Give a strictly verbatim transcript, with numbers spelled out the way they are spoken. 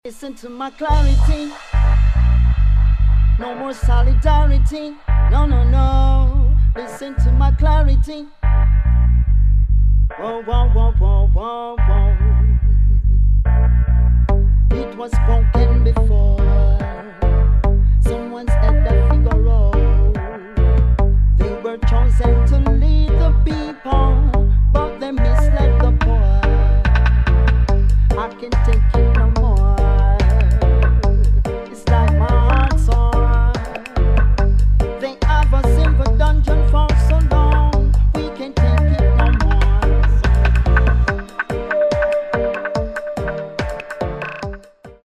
Listen to my clarity. No more solidarity. No, no, no. Listen to my clarity. Whoa, whoa, whoa, whoa, whoa, whoa. It was spoken before. Someone said that figure out. They were chosen to lead the people, but they misled the poor. I can take